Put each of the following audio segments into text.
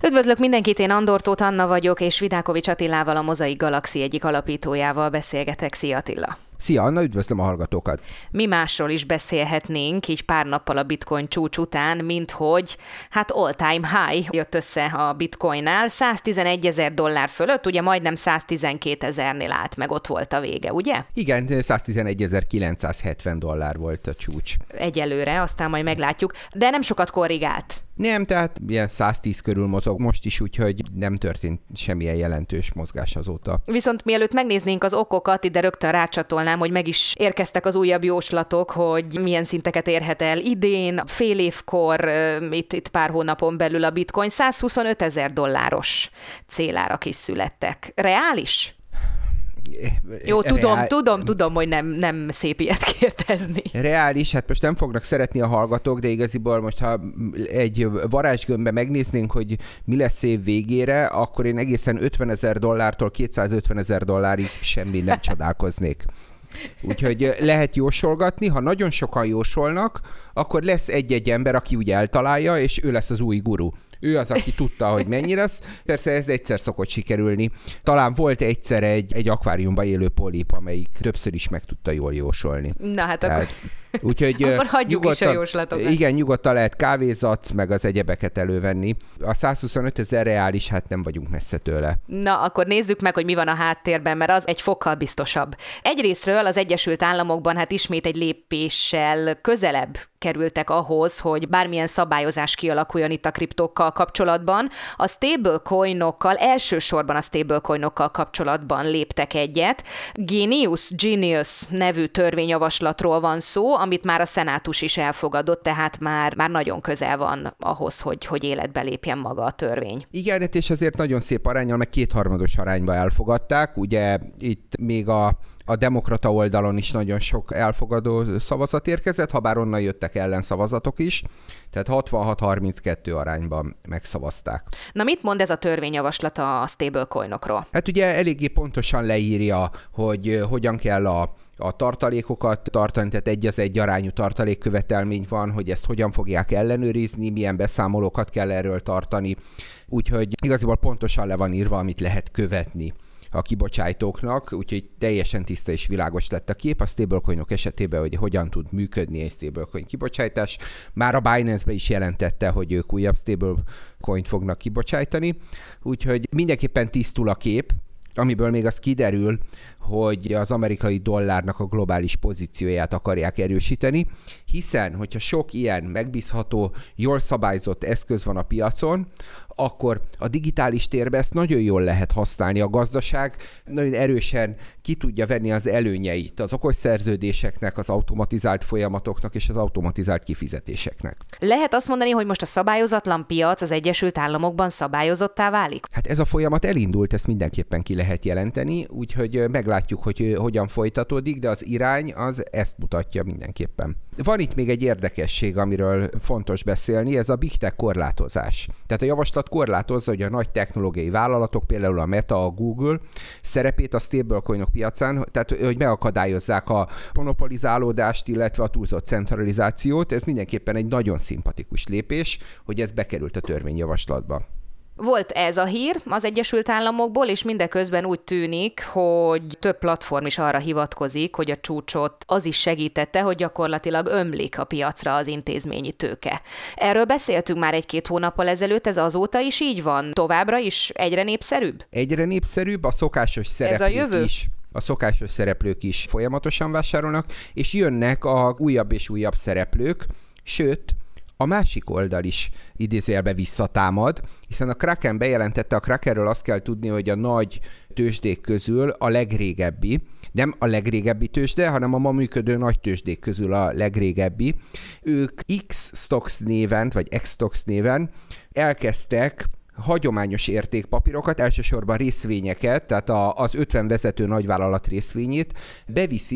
Üdvözlök mindenkit, én Andor Tóth Anna vagyok, és Vidákovics Attilával, a Mozaik Galaxy egyik alapítójával beszélgetek. Szia Attila! Szia Anna, üdvözlöm a hallgatókat! Mi másról is beszélhetnénk így pár nappal a bitcoin csúcs után, mint hogy all-time high jött össze a bitcoinnál, $111,000 fölött, ugye majdnem 112,000-nél állt meg, ott volt a vége, ugye? Igen, $111,970 volt a csúcs. Egyelőre, aztán majd meglátjuk, de nem sokat korrigált. Nem, tehát ilyen 110 körül mozog most is, úgyhogy nem történt semmilyen jelentős mozgás azóta. Viszont mielőtt megnéznénk az okokat, ide rögtön rácsatolnám, hogy meg is érkeztek az újabb jóslatok, hogy milyen szinteket érhet el idén, fél évkor, itt pár hónapon belül a bitcoin. $125,000 célárak is születtek. Reális? Jó, tudom, hogy nem szép ilyet kérdezni. Reális, hát most nem fognak szeretni a hallgatók, de igaziból most, ha egy varázsgömbbe megnéznénk, hogy mi lesz év végére, akkor én egészen $50,000-tól $250,000-ig semmi nem csodálkoznék. Úgyhogy lehet jósolgatni, ha nagyon sokan jósolnak, akkor lesz egy-egy ember, aki úgy eltalálja, és ő lesz az új guru. Ő az, aki tudta, hogy mennyi lesz. Persze ez egyszer szokott sikerülni. Talán volt egyszer egy akváriumban élő polip, amelyik többször is meg tudta jól jósolni. Na hát akkor... Úgyhogy akkor hagyjuk is a jóslatokat. Igen, nyugodtan lehet kávézatsz, meg az egyebeket elővenni. A 125,000 reális, hát nem vagyunk messze tőle. Na, akkor nézzük meg, hogy mi van a háttérben, mert az egy fokkal biztosabb. Egyrészről az Egyesült Államokban ismét egy lépéssel közelebb kerültek ahhoz, hogy bármilyen szabályozás kialakuljon itt a kriptókkal kapcsolatban. A stablecoinokkal, elsősorban a stablecoinokkal kapcsolatban léptek egyet. Genius nevű törvényjavaslatról van szó, amit már a szenátus is elfogadott, tehát már nagyon közel van ahhoz, hogy életbe lépjen maga a törvény. Igen, és azért nagyon szép aránnyal, meg 2/3 arányba elfogadták. Ugye itt még a demokrata oldalon is nagyon sok elfogadó szavazat érkezett, habár onnan jöttek ellenszavazatok is, tehát 66-32 arányban megszavazták. Na mit mond ez a törvényjavaslat a stablecoinokról? Hát ugye eléggé pontosan leírja, hogy hogyan kell a tartalékokat tartani, tehát 1:1 arányú tartalékkövetelmény van, hogy ezt hogyan fogják ellenőrizni, milyen beszámolókat kell erről tartani, úgyhogy igazából pontosan le van írva, amit lehet követni a kibocsátóknak, úgyhogy teljesen tiszta és világos lett a kép a stablecoinok esetében, hogy hogyan tud működni egy stablecoin kibocsátás. Már a Binance-be is jelentette, hogy ők újabb stablecoint fognak kibocsájtani, úgyhogy mindenképpen tisztul a kép, amiből még az kiderül, hogy az amerikai dollárnak a globális pozícióját akarják erősíteni, hiszen, hogyha sok ilyen megbízható, jól szabályzott eszköz van a piacon, akkor a digitális térben ezt nagyon jól lehet használni. A gazdaság nagyon erősen ki tudja venni az előnyeit az okos szerződéseknek, az automatizált folyamatoknak és az automatizált kifizetéseknek. Lehet azt mondani, hogy most a szabályozatlan piac az Egyesült Államokban szabályozottá válik? Hát ez a folyamat elindult, ezt mindenképpen ki lehet jelenteni, úgyhogy meglátjuk, hogy hogyan folytatódik, de az irány az ezt mutatja mindenképpen. Van itt még egy érdekesség, amiről fontos beszélni, ez a big tech korlátozás. Tehát a javaslat korlátozza, hogy a nagy technológiai vállalatok, például a Meta, a Google szerepét a stablecoinok piacán, tehát hogy megakadályozzák a monopolizálódást, illetve a túlzott centralizációt. Ez mindenképpen egy nagyon szimpatikus lépés, hogy ez bekerült a törvényjavaslatba. Volt ez a hír az Egyesült Államokból, és mindeközben úgy tűnik, hogy több platform is arra hivatkozik, hogy a csúcsot az is segítette, hogy gyakorlatilag ömlik a piacra az intézményi tőke. Erről beszéltünk már 1-2 hónappal ezelőtt, ez azóta is így van? Továbbra is egyre népszerűbb? Egyre népszerűbb, a szokásos szereplők ez a jövő? Is. A szokásos szereplők is folyamatosan vásárolnak, és jönnek a újabb és újabb szereplők, sőt, a másik oldal is idézőjelbe visszatámad, hiszen a Kraken bejelentette, a Krakenről azt kell tudni, hogy a nagy tőzsdék közül a legrégebbi, nem a legrégebbi tőzsde, hanem a ma működő nagy tőzsdék közül a legrégebbi. Ők X-Stocks néven, vagy X-Stocks néven elkezdtek hagyományos értékpapírokat, elsősorban részvényeket, tehát az 50 vezető nagyvállalat részvényét beviszik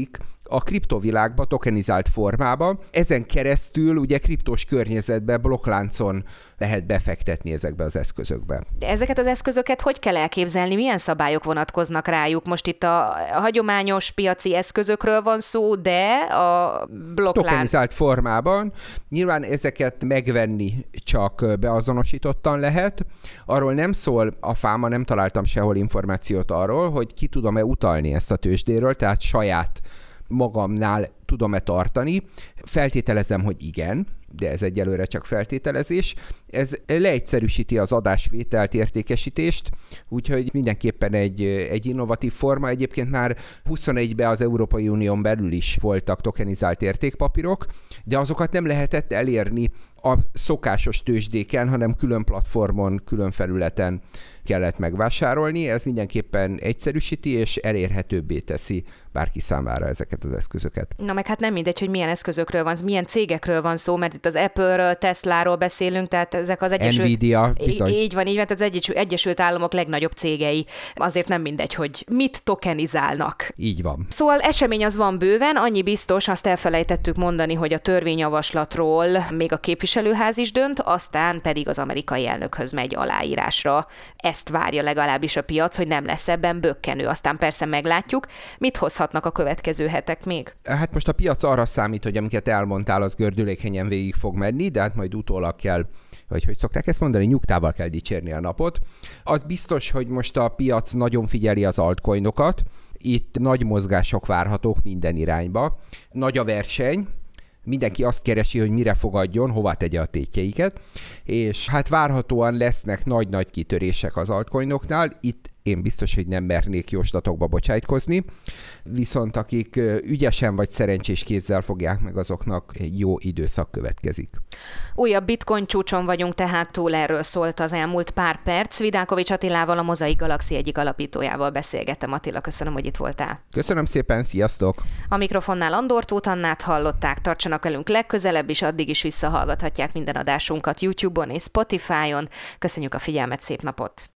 a kriptovilágba, tokenizált formában. Ezen keresztül ugye kriptos környezetbe, blokkláncon lehet befektetni ezekbe az eszközökbe. De ezeket az eszközöket hogy kell elképzelni? Milyen szabályok vonatkoznak rájuk? Most itt a hagyományos piaci eszközökről van szó, de a blokklánc... Tokenizált formában. Nyilván ezeket megvenni csak beazonosítottan lehet. Arról nem szól a fáma, nem találtam sehol információt arról, hogy ki tudom-e utalni ezt a tőzsdéről, tehát saját magamnál tudom-e tartani. Feltételezem, hogy igen, de ez egyelőre csak feltételezés. Ez leegyszerűsíti az adásvételt, értékesítést, úgyhogy mindenképpen egy innovatív forma. Egyébként már 21-ben az Európai Unión belül is voltak tokenizált értékpapírok, de azokat nem lehetett elérni a szokásos tőzsdéken, hanem külön platformon, külön felületen kellett megvásárolni. Ez mindenképpen egyszerűsíti és elérhetőbbé teszi bárki számára ezeket az eszközöket. Na meg hát nem mindegy, hogy milyen eszközökről van, milyen cégekről van szó, mert itt az Apple-ről, Tesláról beszélünk, tehát ezek az Egyesült... Nvidia, bizony. Így van, tehát az Egyesült Államok legnagyobb cégei. Azért nem mindegy, hogy mit tokenizálnak. Így van. Szóval esemény az van bőven, annyi biztos, azt elfelejtettük mondani, hogy a törvényjavaslatról még a képviselőház is dönt, aztán pedig az amerikai elnökhöz megy aláírásra. Ezt várja legalábbis a piac, hogy nem lesz ebben bökkenő. Aztán persze meglátjuk, mit hozhatnak a következő hetek még. Hát most a piac arra számít, hogy amiket elmondtál, az gördülékenyen végig fog menni, de hát majd utólag kell, vagy hogy szokták ezt mondani, nyugtával kell dicsérni a napot. Az biztos, hogy most a piac nagyon figyeli az altcoinokat, itt nagy mozgások várhatók minden irányba. Nagy a verseny, mindenki azt keresi, hogy mire fogadjon, hova tegye a tétjeiket, és hát várhatóan lesznek nagy-nagy kitörések az altcoinoknál. Itt én biztos, hogy nem mernék jóslatokba bocsájtkozni, viszont akik ügyesen vagy szerencsés kézzel fogják meg, azoknak egy jó időszak következik. Újabb bitcoin csúcson vagyunk tehát túl, erről szólt az elmúlt pár perc. Vidákovics Attilával, a Mozaik Galaxy egyik alapítójával beszélgettem. Attila, köszönöm, hogy itt voltál. Köszönöm szépen, sziasztok! A mikrofonnál Andor Tóth Annát hallották, tartsanak velünk legközelebb is, addig is visszahallgathatják minden adásunkat YouTube-on és Spotify-on. Köszönjük a figyelmet, szép napot!